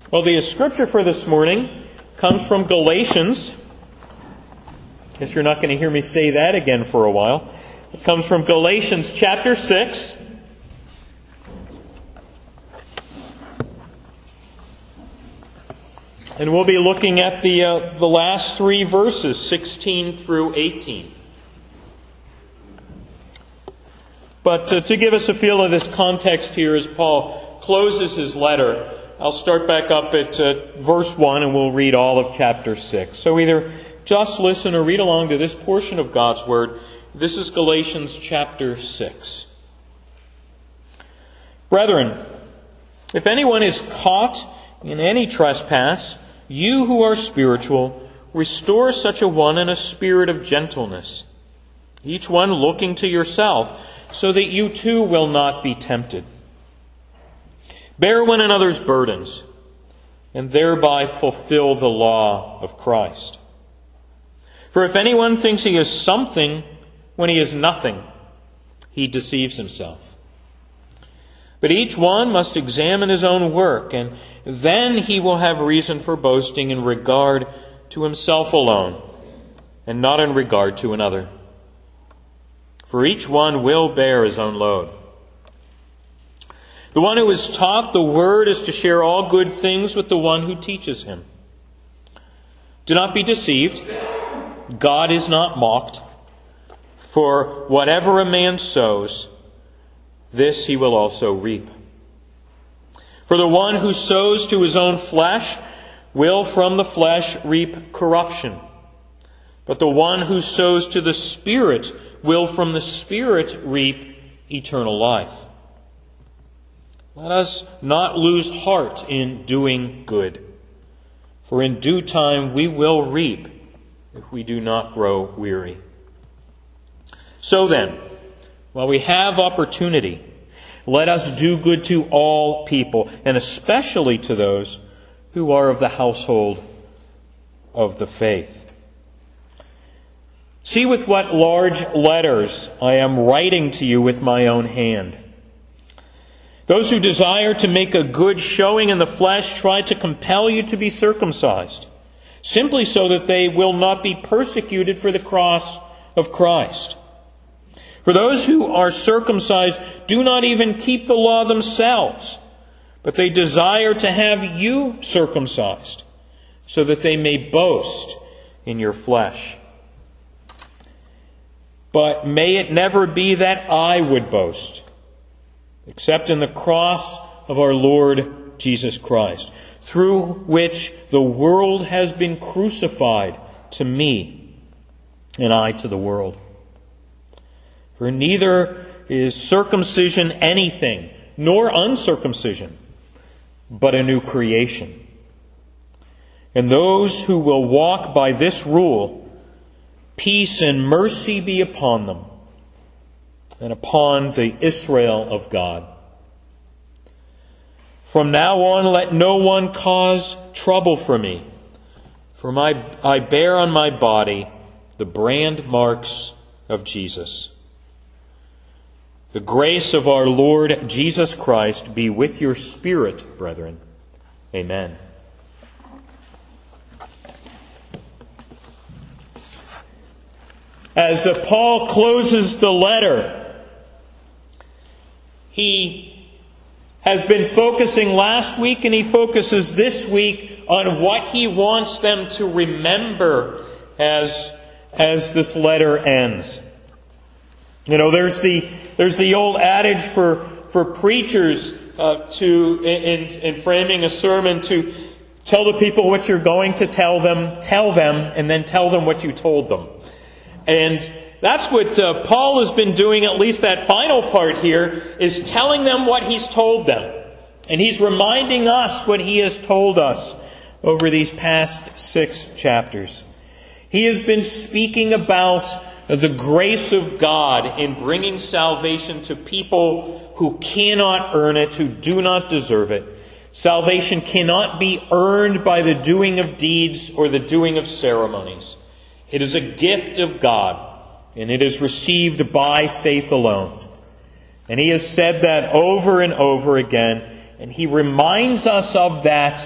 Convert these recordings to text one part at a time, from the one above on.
Well, the scripture for this morning comes from Galatians. Guess you're not going to hear me say that again for a while. It comes from Galatians chapter 6. And we'll be looking at the last three verses, 16 through 18. But to give us a feel of this context here as Paul closes his letter, I'll start back up at verse 1 and we'll read all of chapter 6. So either just listen or read along to this portion of God's Word. This is Galatians chapter 6. Brethren, if anyone is caught in any trespass, you who are spiritual, restore such a one in a spirit of gentleness, each one looking to yourself, so that you too will not be tempted. Bear one another's burdens, and thereby fulfill the law of Christ. For if anyone thinks he is something when he is nothing, he deceives himself. But each one must examine his own work, and then he will have reason for boasting in regard to himself alone, and not in regard to another. For each one will bear his own load. The one who is taught the word is to share all good things with the one who teaches him. Do not be deceived. God is not mocked. For whatever a man sows, this he will also reap. For the one who sows to his own flesh will from the flesh reap corruption. But the one who sows to the Spirit will from the Spirit reap eternal life. Let us not lose heart in doing good, for in due time we will reap if we do not grow weary. So then, while we have opportunity, let us do good to all people, and especially to those who are of the household of the faith. See with what large letters I am writing to you with my own hand. Those who desire to make a good showing in the flesh try to compel you to be circumcised, simply so that they will not be persecuted for the cross of Christ. For those who are circumcised do not even keep the law themselves, but they desire to have you circumcised, so that they may boast in your flesh. But may it never be that I would boast, except in the cross of our Lord Jesus Christ, through which the world has been crucified to me, and I to the world. For neither is circumcision anything, nor uncircumcision, but a new creation. And those who will walk by this rule, peace and mercy be upon them, and upon the Israel of God. From now on, let no one cause trouble for me, for I bear on my body the brand marks of Jesus. The grace of our Lord Jesus Christ be with your spirit, brethren. Amen. As Paul closes the letter, he has been focusing last week and he focuses this week on what he wants them to remember as this letter ends. You know, there's the old adage for preachers in framing a sermon to tell the people what you're going to tell them, and then tell them what you told them. And that's what Paul has been doing, at least that final part here, is telling them what he's told them. And he's reminding us what he has told us over these past 6 chapters. He has been speaking about the grace of God in bringing salvation to people who cannot earn it, who do not deserve it. Salvation cannot be earned by the doing of deeds or the doing of ceremonies. It is a gift of God, and it is received by faith alone. And he has said that over and over again, and he reminds us of that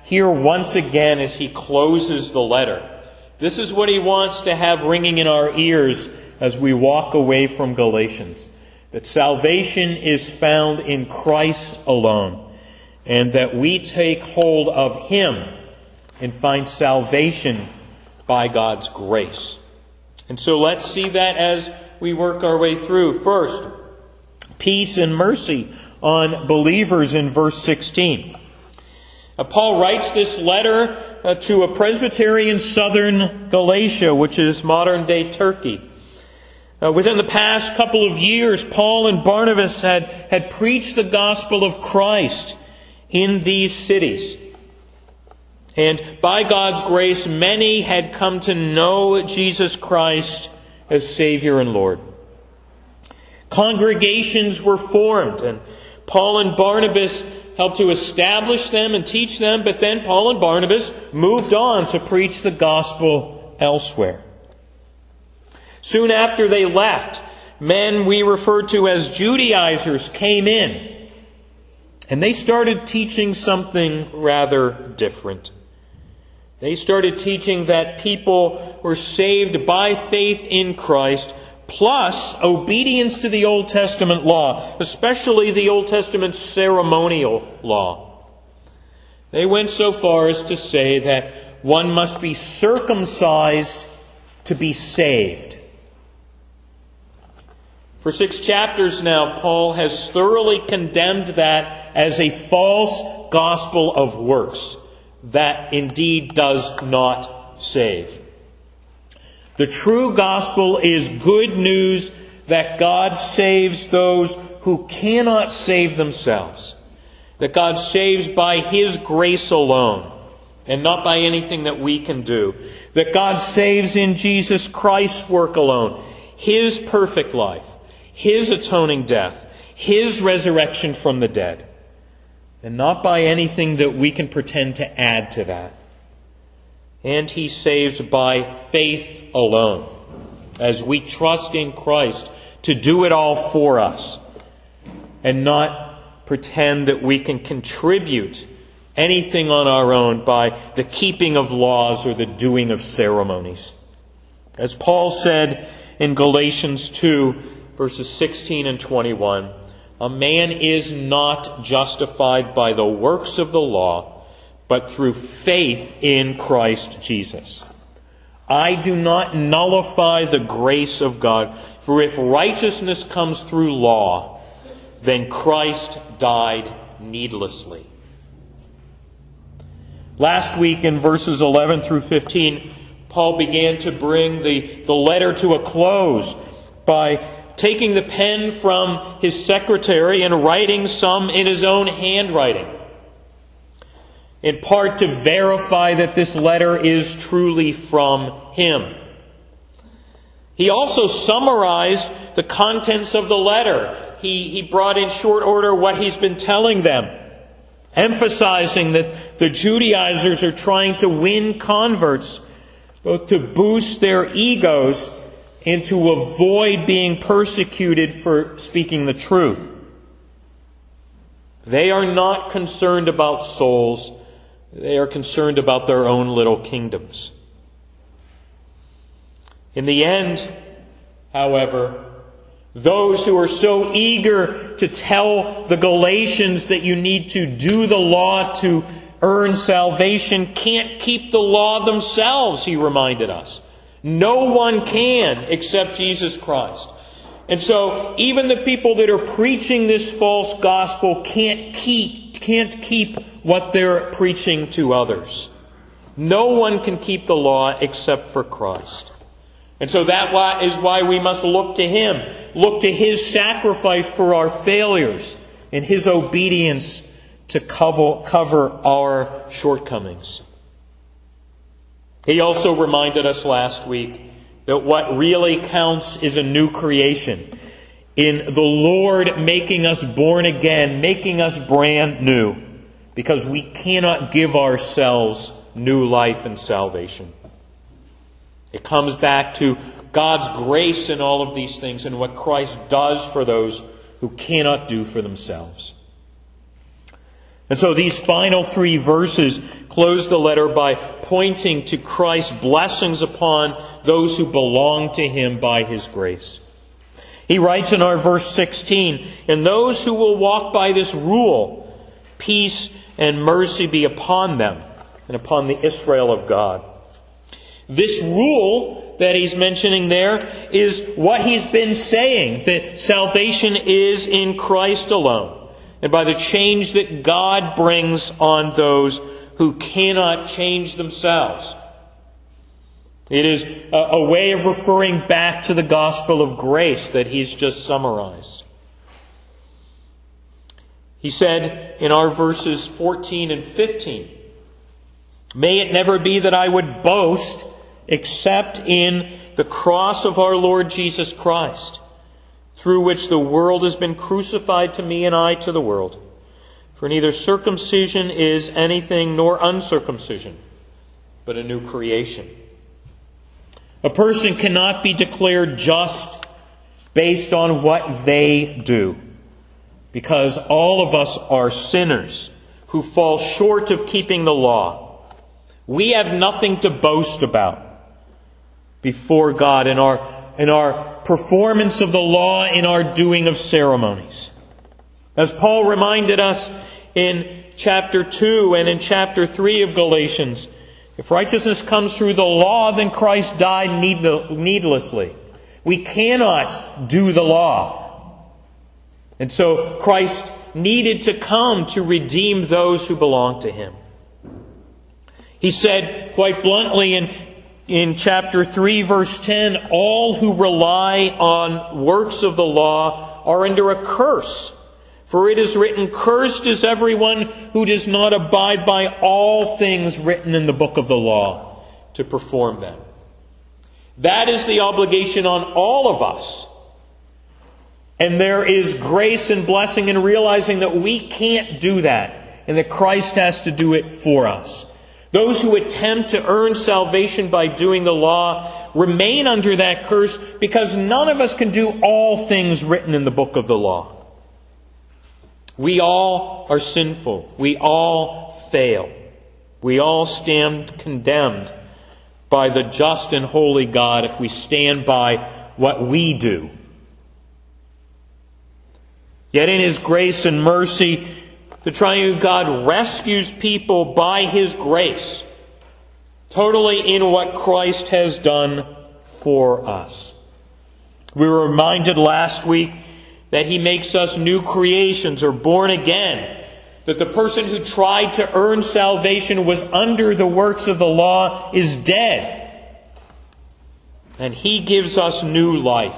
here once again as he closes the letter. This is what he wants to have ringing in our ears as we walk away from Galatians. That salvation is found in Christ alone, and that we take hold of Him and find salvation by God's grace. And so let's see that as we work our way through. First, peace and mercy on believers in verse 16. Paul writes this letter to a presbytery in southern Galatia, which is modern-day Turkey. Within the past couple of years, Paul and Barnabas had preached the gospel of Christ in these cities. And by God's grace, many had come to know Jesus Christ as Savior and Lord. Congregations were formed, and Paul and Barnabas helped to establish them and teach them, but then Paul and Barnabas moved on to preach the gospel elsewhere. Soon after they left, men we refer to as Judaizers came in, and they started teaching something rather different. They started teaching that people were saved by faith in Christ, plus obedience to the Old Testament law, especially the Old Testament ceremonial law. They went so far as to say that one must be circumcised to be saved. For 6 chapters now, Paul has thoroughly condemned that as a false gospel of works that indeed does not save. The true gospel is good news that God saves those who cannot save themselves. That God saves by His grace alone and not by anything that we can do. That God saves in Jesus Christ's work alone. His perfect life, His atoning death, His resurrection from the dead. And not by anything that we can pretend to add to that. And He saves by faith alone, as we trust in Christ to do it all for us, and not pretend that we can contribute anything on our own by the keeping of laws or the doing of ceremonies. As Paul said in Galatians 2, verses 16 and 21, a man is not justified by the works of the law, but through faith in Christ Jesus. I do not nullify the grace of God, for if righteousness comes through law, then Christ died needlessly. Last week in verses 11 through 15, Paul began to bring the letter to a close by taking the pen from his secretary and writing some in his own handwriting, in part to verify that this letter is truly from him. He also summarized the contents of the letter. He brought in short order what he's been telling them, emphasizing that the Judaizers are trying to win converts, both to boost their egos and to avoid being persecuted for speaking the truth. They are not concerned about souls. They are concerned about their own little kingdoms. In the end, however, those who are so eager to tell the Galatians that you need to do the law to earn salvation can't keep the law themselves, he reminded us. No one can except Jesus Christ. And so even the people that are preaching this false gospel can't keep what they're preaching to others. No one can keep the law except for Christ. And so that is why we must look to Him. Look to His sacrifice for our failures and His obedience to cover our shortcomings. He also reminded us last week that what really counts is a new creation. In the Lord making us born again, making us brand new. Because we cannot give ourselves new life and salvation. It comes back to God's grace in all of these things and what Christ does for those who cannot do for themselves. And so these final 3 verses close the letter by pointing to Christ's blessings upon those who belong to Him by His grace. He writes in our verse 16, "And those who will walk by this rule, peace and mercy be upon them and upon the Israel of God." This rule that he's mentioning there is what he's been saying, that salvation is in Christ alone, and by the change that God brings on those who cannot change themselves. It is a way of referring back to the gospel of grace that he's just summarized. He said in our verses 14 and 15, "May it never be that I would boast except in the cross of our Lord Jesus Christ, through which the world has been crucified to me and I to the world. For neither circumcision is anything nor uncircumcision, but a new creation." A person cannot be declared just based on what they do, because all of us are sinners who fall short of keeping the law. We have nothing to boast about before God in our performance of the law, in our doing of ceremonies. As Paul reminded us in chapter 2 and in chapter 3 of Galatians, if righteousness comes through the law, then Christ died needlessly. We cannot do the law. And so Christ needed to come to redeem those who belong to Him. He said quite bluntly in chapter 3, verse 10, "All who rely on works of the law are under a curse. For it is written, 'Cursed is everyone who does not abide by all things written in the book of the law to perform them.'" That is the obligation on all of us. And there is grace and blessing in realizing that we can't do that, and that Christ has to do it for us. Those who attempt to earn salvation by doing the law remain under that curse, because none of us can do all things written in the book of the law. We all are sinful. We all fail. We all stand condemned by the just and holy God if we stand by what we do. Yet in His grace and mercy, the triune God rescues people by His grace, totally in what Christ has done for us. We were reminded last week that He makes us new creations or born again, that the person who tried to earn salvation was under the works of the law is dead, and He gives us new life.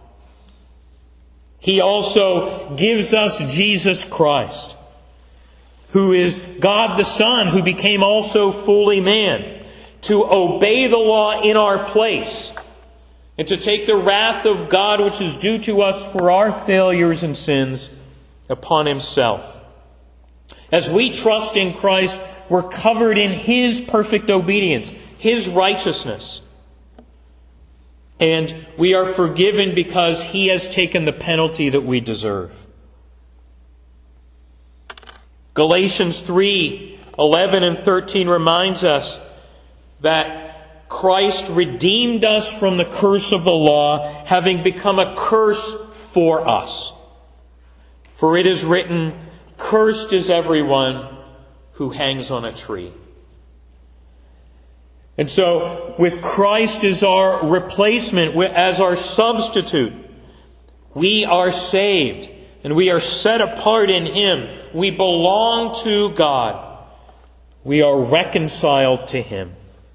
He also gives us Jesus Christ, who is God the Son, who became also fully man, to obey the law in our place, and to take the wrath of God which is due to us for our failures and sins upon Himself. As we trust in Christ, we're covered in His perfect obedience, His righteousness. And we are forgiven because He has taken the penalty that we deserve. Galatians 3:11 and 13 reminds us that Christ redeemed us from the curse of the law, having become a curse for us. For it is written, "Cursed is everyone who hangs on a tree." And so, with Christ as our replacement, as our substitute, we are saved and we are set apart in Him. We belong to God. We are reconciled to Him.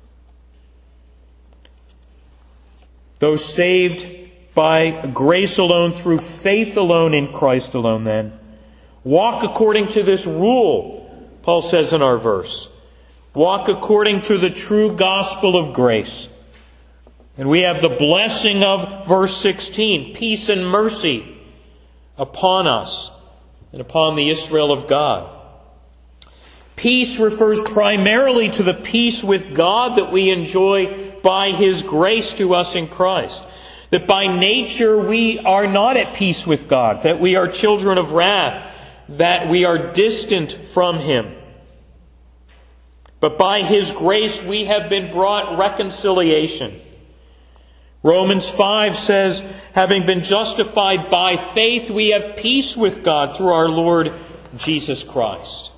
Those saved by grace alone, through faith alone, in Christ alone, then, walk according to this rule, Paul says in our verse. Walk according to the true gospel of grace. And we have the blessing of verse 16, peace and mercy upon us and upon the Israel of God. Peace refers primarily to the peace with God that we enjoy by His grace to us in Christ. That by nature we are not at peace with God, that we are children of wrath, that we are distant from Him. But by His grace we have been brought reconciliation. Romans 5 says, having been justified by faith, we have peace with God through our Lord Jesus Christ.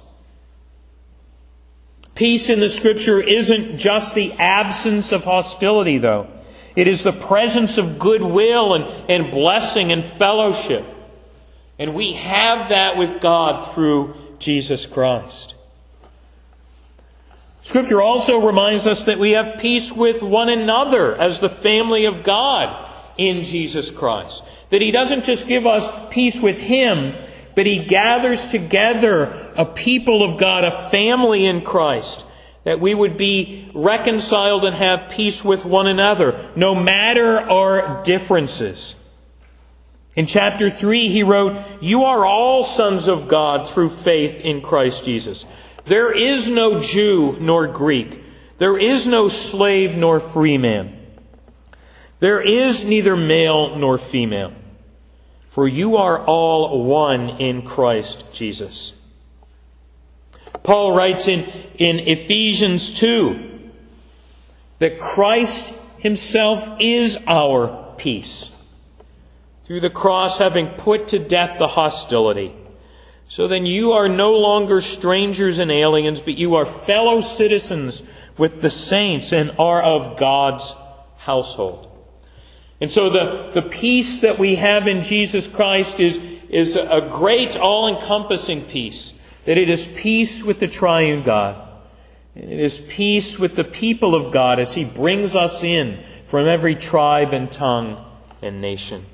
Peace in the Scripture isn't just the absence of hostility, though. It is the presence of goodwill and blessing and fellowship. And we have that with God through Jesus Christ. Scripture also reminds us that we have peace with one another as the family of God in Jesus Christ. That He doesn't just give us peace with Him, but He gathers together a people of God, a family in Christ, that we would be reconciled and have peace with one another, no matter our differences. In chapter 3, he wrote, "You are all sons of God through faith in Christ Jesus. There is no Jew nor Greek. There is no slave nor free man. There is neither male nor female. For you are all one in Christ Jesus." Paul writes in Ephesians 2 that Christ Himself is our peace, through the cross having put to death the hostility. So then you are no longer strangers and aliens, but you are fellow citizens with the saints and are of God's household. And so the peace that we have in Jesus Christ is a great all-encompassing peace. That it is peace with the triune God. And it is peace with the people of God as He brings us in from every tribe and tongue and nation.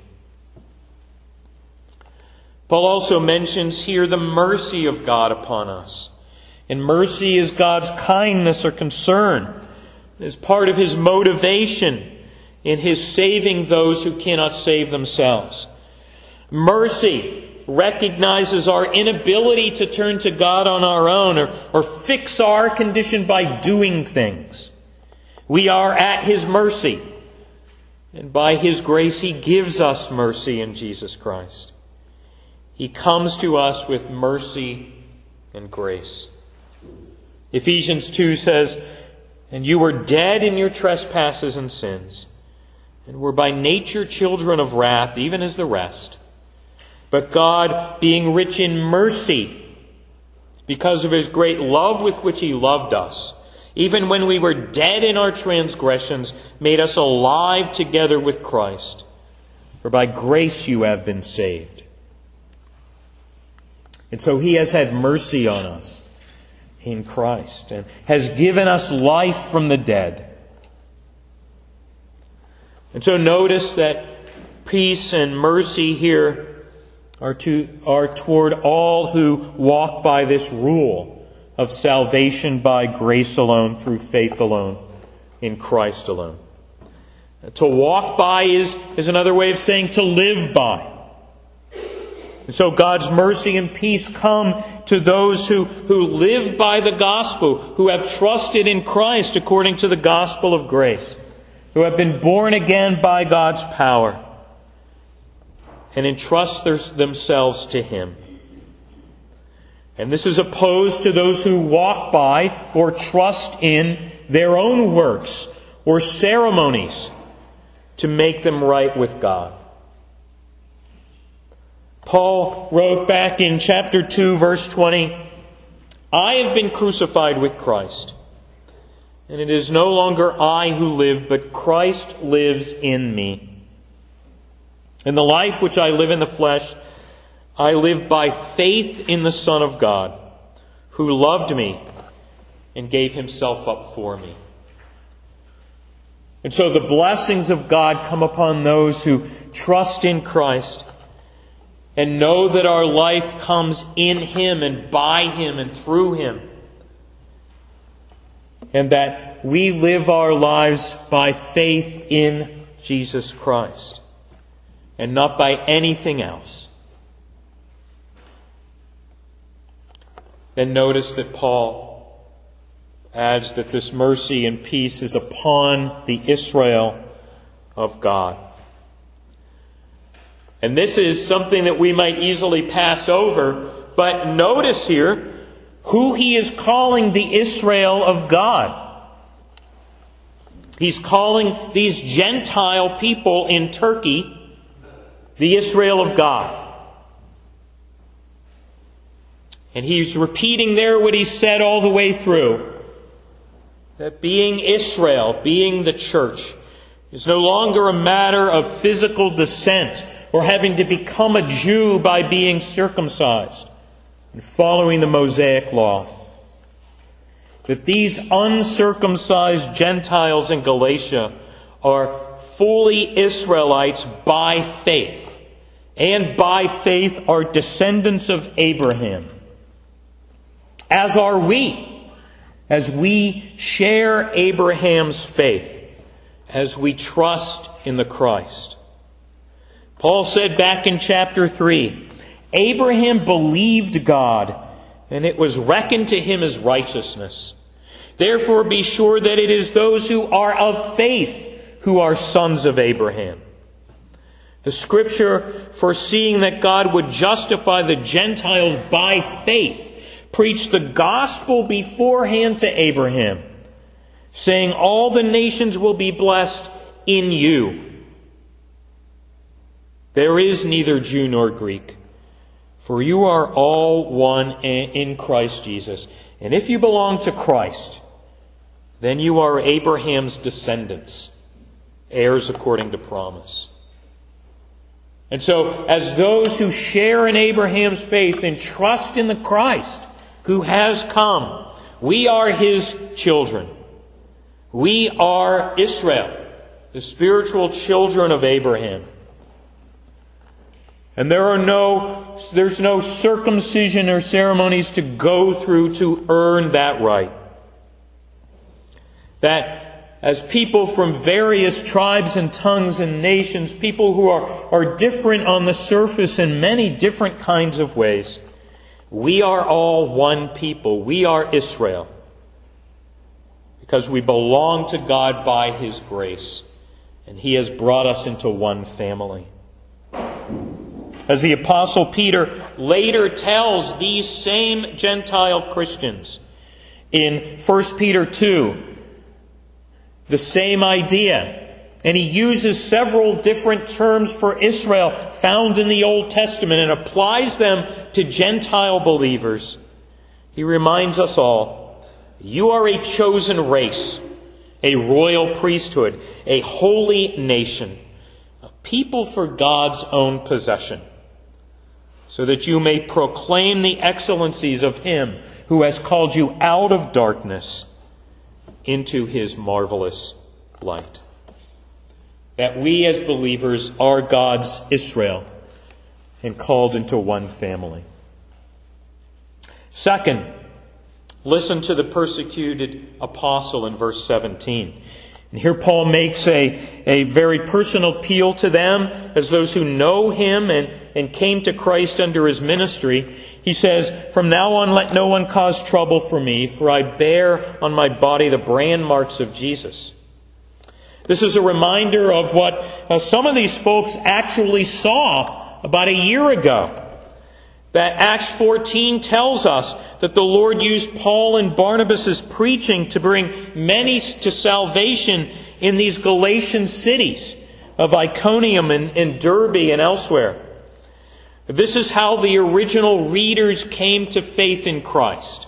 Paul also mentions here the mercy of God upon us. And mercy is God's kindness or concern. It is part of His motivation in His saving those who cannot save themselves. Mercy recognizes our inability to turn to God on our own or fix our condition by doing things. We are at His mercy. And by His grace, He gives us mercy in Jesus Christ. He comes to us with mercy and grace. Ephesians 2 says, "And you were dead in your trespasses and sins, and were by nature children of wrath, even as the rest. But God, being rich in mercy, because of His great love with which He loved us, even when we were dead in our transgressions, made us alive together with Christ. For by grace you have been saved." And so He has had mercy on us in Christ and has given us life from the dead. And so notice that peace and mercy here are toward all who walk by this rule of salvation by grace alone, through faith alone, in Christ alone. To walk by is another way of saying to live by. And so God's mercy and peace come to those who live by the gospel, who have trusted in Christ according to the gospel of grace, who have been born again by God's power, and entrust themselves to Him. And this is opposed to those who walk by or trust in their own works or ceremonies to make them right with God. Paul wrote back in chapter 2, verse 20, "I have been crucified with Christ, and it is no longer I who live, but Christ lives in me. In the life which I live in the flesh, I live by faith in the Son of God, who loved me and gave Himself up for me." And so the blessings of God come upon those who trust in Christ and know that our life comes in Him and by Him and through Him. And that we live our lives by faith in Jesus Christ and not by anything else. Then notice that Paul adds that this mercy and peace is upon the Israel of God. And this is something that we might easily pass over, But notice here who he is calling the Israel of God. He's calling these Gentile people in Turkey the Israel of God. And he's repeating there what he said all the way through. That being Israel, being the church, is no longer a matter of physical descent or having to become a Jew by being circumcised and following the Mosaic law. That these uncircumcised Gentiles in Galatia are fully Israelites by faith, and by faith are descendants of Abraham. As are we, as we share Abraham's faith, as we trust in the Christ. Paul said back in chapter 3, Abraham believed God, and it was reckoned to him as righteousness. Therefore be sure that it is those who are of faith who are sons of Abraham. The Scripture, foreseeing that God would justify the Gentiles by faith, preached the gospel beforehand to Abraham, saying, all the nations will be blessed in you. There is neither Jew nor Greek, for you are all one in Christ Jesus. And if you belong to Christ, then you are Abraham's descendants, heirs according to promise. And so, as those who share in Abraham's faith and trust in the Christ who has come, we are his children. We are Israel, the spiritual children of Abraham. And there's no circumcision or ceremonies to go through to earn that right. That as people from various tribes and tongues and nations, people who are different on the surface in many different kinds of ways, we are all one people. We are Israel. Because we belong to God by his grace. And he has brought us into one family. As the Apostle Peter later tells these same Gentile Christians in 1 Peter 2, the same idea. And he uses several different terms for Israel found in the Old Testament and applies them to Gentile believers. He reminds us all, you are a chosen race, a royal priesthood, a holy nation, a people for God's own possession, so that you may proclaim the excellencies of him who has called you out of darkness into his marvelous light. That we as believers are God's Israel and called into one family. Second, listen to the persecuted apostle in verse 17. And here Paul makes a very personal appeal to them as those who know him and came to Christ under his ministry. He says, from now on let no one cause trouble for me, for I bear on my body the brand marks of Jesus. This is a reminder of what some of these folks actually saw about a year ago. That Acts 14 tells us that the Lord used Paul and Barnabas' preaching to bring many to salvation in these Galatian cities of Iconium and Derbe and elsewhere. This is how the original readers came to faith in Christ.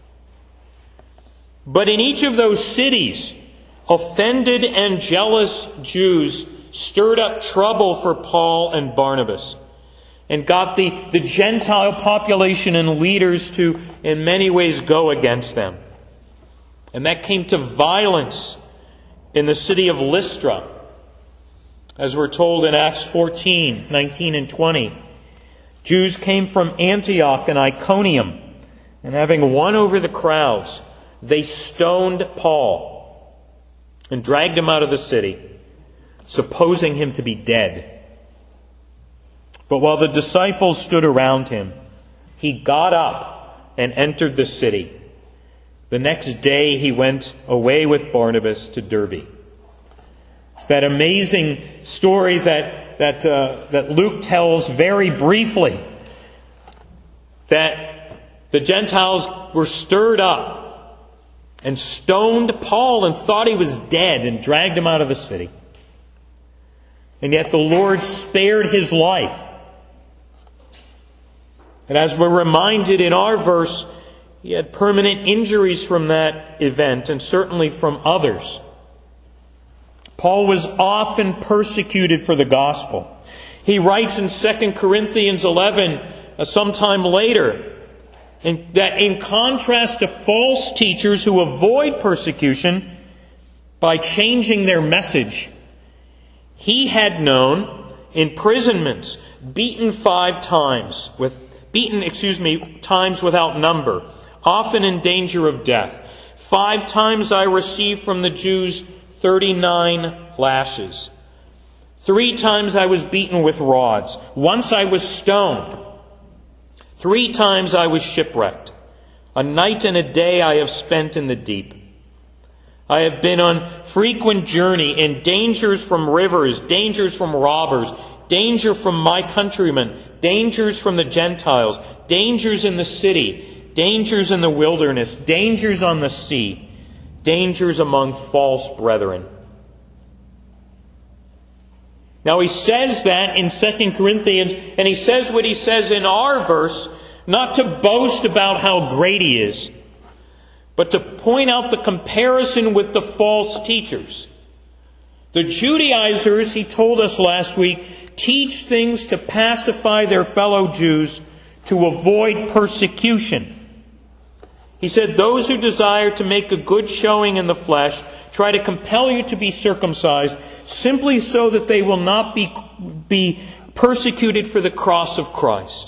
But in each of those cities, offended and jealous Jews stirred up trouble for Paul and Barnabas, and got the Gentile population and leaders to, in many ways, go against them. And that came to violence in the city of Lystra, as we're told in Acts 14, 19 and 20. Jews came from Antioch and Iconium, and having won over the crowds, they stoned Paul and dragged him out of the city, supposing him to be dead. But while the disciples stood around him, he got up and entered the city. The next day he went away with Barnabas to Derbe. It's that amazing story that Luke tells very briefly that the Gentiles were stirred up and stoned Paul and thought he was dead and dragged him out of the city. And yet the Lord spared his life. And as we're reminded in our verse, he had permanent injuries from that event and certainly from others. Paul was often persecuted for the gospel. He writes in 2 Corinthians 11, sometime later, that in contrast to false teachers who avoid persecution by changing their message, he had known imprisonments, beaten times without number, often in danger of death. 5 times I received from the Jews 39 lashes. 3 times I was beaten with rods. Once I was stoned. 3 times I was shipwrecked. A night and a day I have spent in the deep. I have been on frequent journey in dangers from rivers, dangers from robbers, danger from my countrymen, dangers from the Gentiles, dangers in the city, dangers in the wilderness, dangers on the sea, dangers among false brethren. Now he says that in 2 Corinthians, and he says what he says in our verse, not to boast about how great he is, but to point out the comparison with the false teachers. The Judaizers, he told us last week, teach things to pacify their fellow Jews to avoid persecution. He said, those who desire to make a good showing in the flesh try to compel you to be circumcised simply so that they will not be persecuted for the cross of Christ.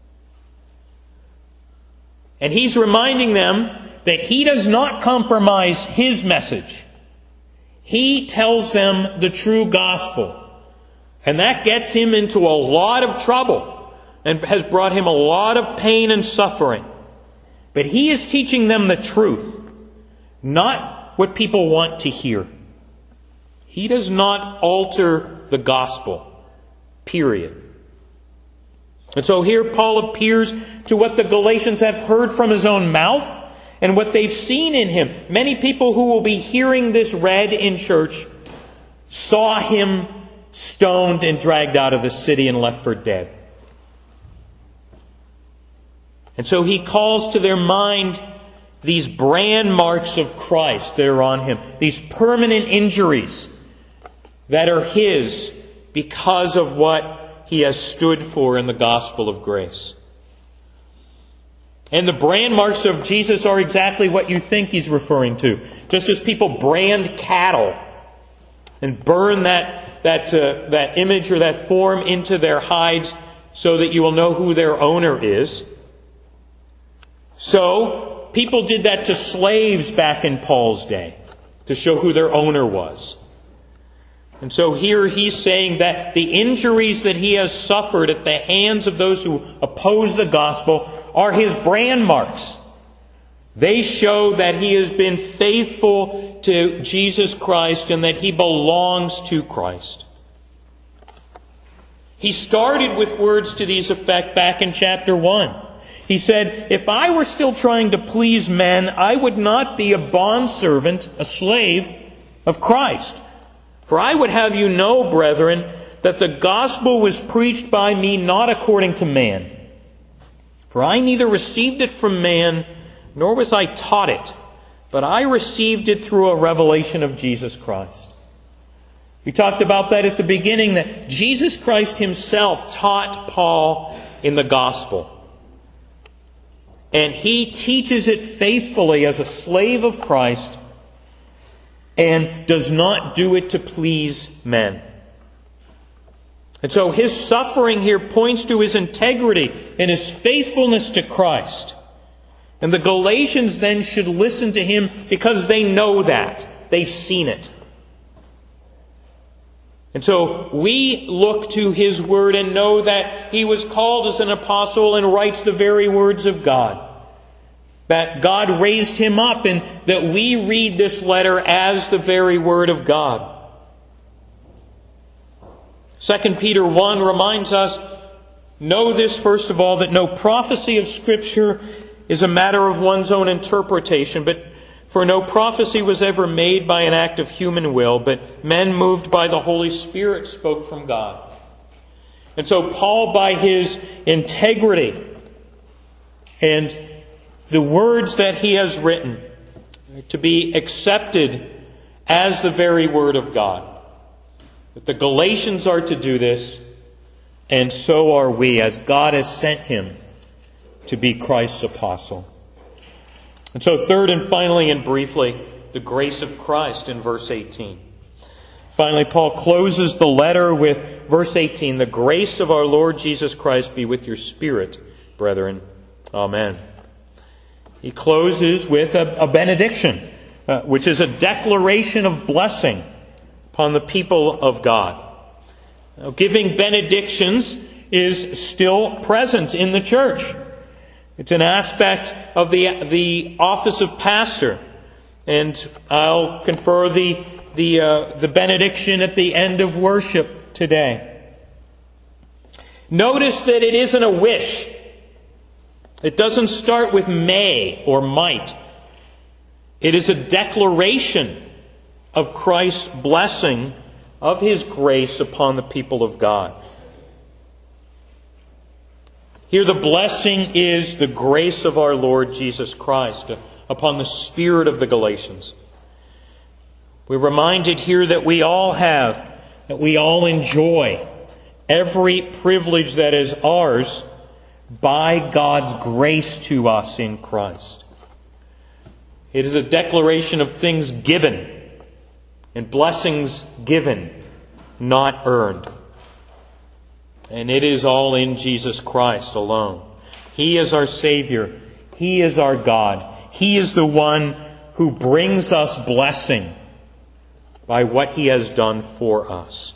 And he's reminding them that he does not compromise his message. He tells them the true gospel. And that gets him into a lot of trouble and has brought him a lot of pain and suffering. But he is teaching them the truth, not what people want to hear. He does not alter the gospel, period. And so here Paul appears to what the Galatians have heard from his own mouth and what they've seen in him. Many people who will be hearing this read in church saw him stoned and dragged out of the city and left for dead. And so he calls to their mind these brand marks of Christ that are on him, these permanent injuries that are his because of what he has stood for in the gospel of grace. And the brand marks of Jesus are exactly what you think he's referring to. Just as people brand cattle and burn that image or that form into their hides so that you will know who their owner is. So, people did that to slaves back in Paul's day to show who their owner was. And so here he's saying that the injuries that he has suffered at the hands of those who oppose the gospel are his brand marks. They show that he has been faithful to Jesus Christ and that he belongs to Christ. He started with words to these effect back in chapter 1. He said, if I were still trying to please men, I would not be a bondservant, a slave of Christ. For I would have you know, brethren, that the gospel was preached by me not according to man. For I neither received it from man, nor was I taught it, but I received it through a revelation of Jesus Christ. We talked about that at the beginning, that Jesus Christ himself taught Paul in the gospel. And he teaches it faithfully as a slave of Christ and does not do it to please men. And so his suffering here points to his integrity and his faithfulness to Christ. And the Galatians then should listen to him because they know that. They've seen it. And so we look to his word and know that he was called as an apostle and writes the very words of God. That God raised him up and that we read this letter as the very word of God. 2 Peter 1 reminds us Know this, first of all, that no prophecy of Scripture is a matter of one's own interpretation, for no prophecy was ever made by an act of human will, but men moved by the Holy Spirit spoke from God. And so Paul, by his integrity and the words that he has written, to be accepted as the very Word of God. That the Galatians are to do this, and so are we, as God has sent him to be Christ's apostle. And so third and finally and briefly, the grace of Christ in verse 18. Finally, Paul closes the letter with verse 18, the grace of our Lord Jesus Christ be with your spirit, brethren. Amen. He closes with a benediction, which is a declaration of blessing upon the people of God. Now, giving benedictions is still present in the church. It's an aspect of the office of pastor. And I'll confer the benediction at the end of worship today. Notice that it isn't a wish. It doesn't start with may or might. It is a declaration of Christ's blessing of His grace upon the people of God. Here the blessing is the grace of our Lord Jesus Christ upon the spirit of the Galatians. We're reminded here that we all have, that we all enjoy every privilege that is ours by God's grace to us in Christ. It is a declaration of things given and blessings given, not earned. And it is all in Jesus Christ alone. He is our Savior. He is our God. He is the one who brings us blessing by what He has done for us.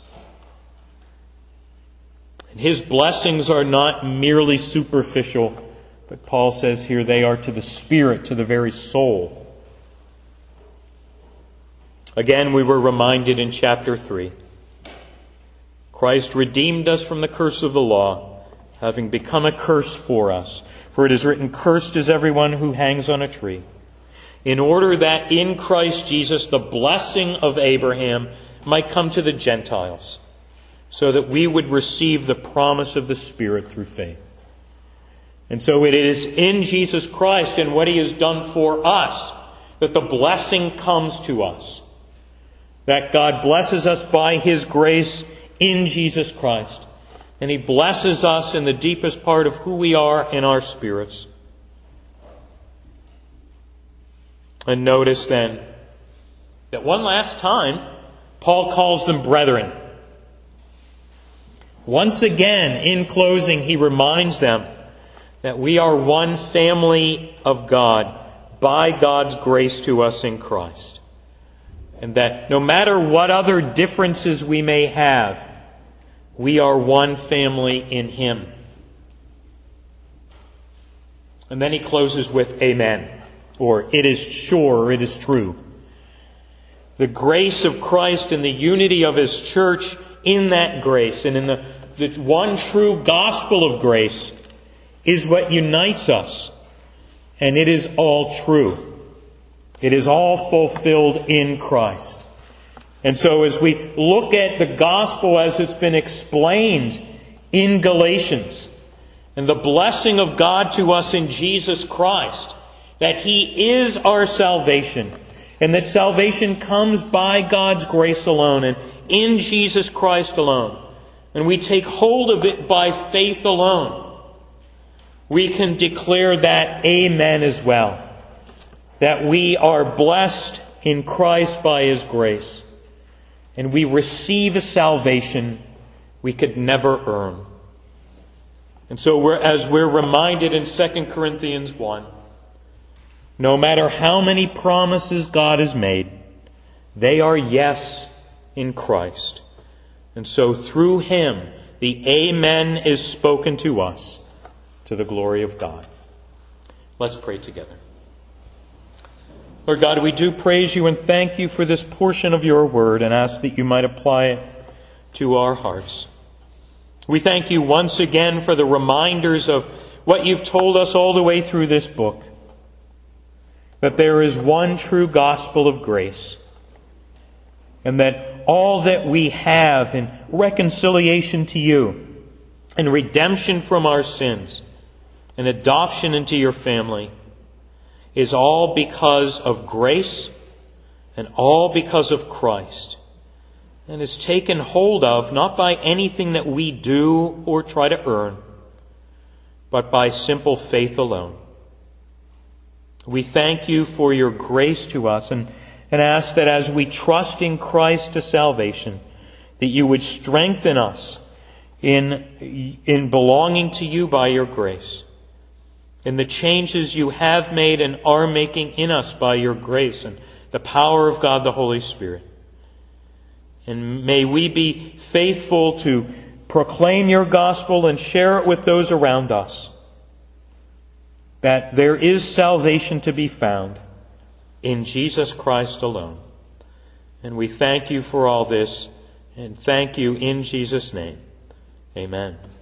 And His blessings are not merely superficial, but Paul says here they are to the spirit, to the very soul. Again, we were reminded in chapter 3. Christ redeemed us from the curse of the law, having become a curse for us. For it is written, cursed is everyone who hangs on a tree, in order that in Christ Jesus the blessing of Abraham might come to the Gentiles, so that we would receive the promise of the Spirit through faith. And so it is in Jesus Christ and what He has done for us that the blessing comes to us. That God blesses us by His grace in Jesus Christ. And He blesses us in the deepest part of who we are in our spirits. And notice then that one last time, Paul calls them brethren. Once again, in closing, he reminds them that we are one family of God by God's grace to us in Christ. And that no matter what other differences we may have, we are one family in Him. And then he closes with amen, or it is sure, or it is true. The grace of Christ and the unity of His church in that grace and in the one true gospel of grace is what unites us. And it is all true. It is all fulfilled in Christ. And so as we look at the gospel as it's been explained in Galatians, and the blessing of God to us in Jesus Christ, that He is our salvation, and that salvation comes by God's grace alone, and in Jesus Christ alone, and we take hold of it by faith alone, we can declare that amen as well. That we are blessed in Christ by His grace. And we receive a salvation we could never earn. And so as we're reminded in 2 Corinthians 1, no matter how many promises God has made, they are yes in Christ. And so through Him, the amen is spoken to us to the glory of God. Let's pray together. Lord God, we do praise You and thank You for this portion of Your word and ask that You might apply it to our hearts. We thank you once again for the reminders of what you've told us all the way through this book, that there is one true gospel of grace, and that all that we have in reconciliation to you, and redemption from our sins, and adoption into your family, is all because of grace and all because of Christ, and is taken hold of not by anything that we do or try to earn, but by simple faith alone. We thank you for your grace to us and ask that as we trust in Christ to salvation, that you would strengthen us in belonging to you by your grace, in the changes you have made and are making in us by your grace and the power of God the Holy Spirit. And may we be faithful to proclaim your gospel and share it with those around us, that there is salvation to be found in Jesus Christ alone. And we thank you for all this, and thank you in Jesus' name. Amen.